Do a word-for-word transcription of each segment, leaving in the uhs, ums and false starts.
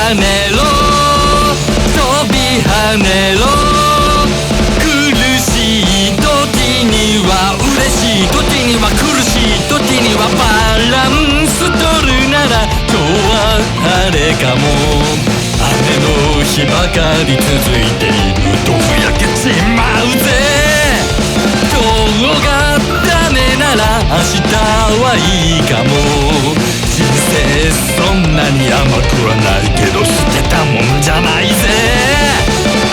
跳ねろ飛び跳ねろ苦しい時には嬉しい時には苦しい時にはバランス取るなら今日は晴れかも雨の日ばかり続いているとふやけちまうぜ今日がダメなら明日はいいかも人生そんなに甘くはないけど捨てたもんじゃないぜ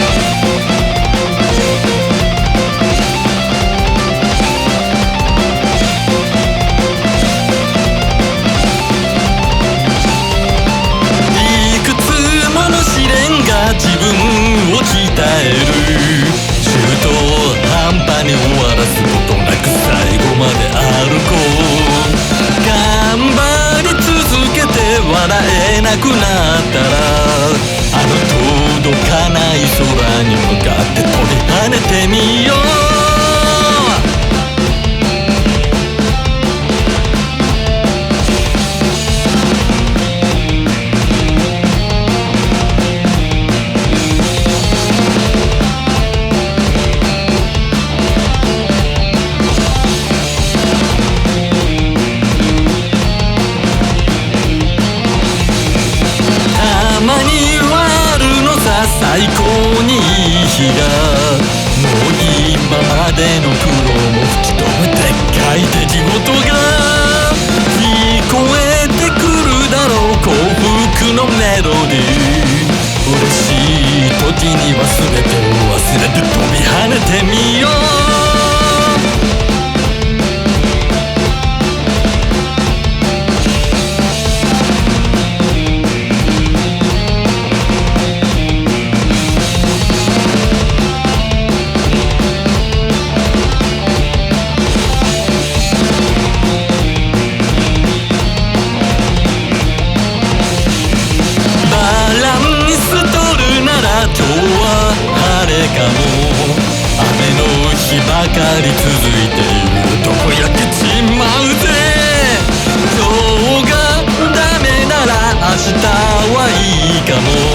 自分を鍛える中途半端に終わらすことなく最後まで歩こう頑張り続けて笑えなくなったらあの届かない空に向かって飛び跳ねてみよう最高にいい日がもう今までの苦労も吹き飛ぶでっかい出来事が聞こえてくるだろう幸福のメロディー嬉しい時には全てを忘れて飛び跳ねてみようばかり続いているとこ焼けちまうぜ今日がダメなら明日はいいかも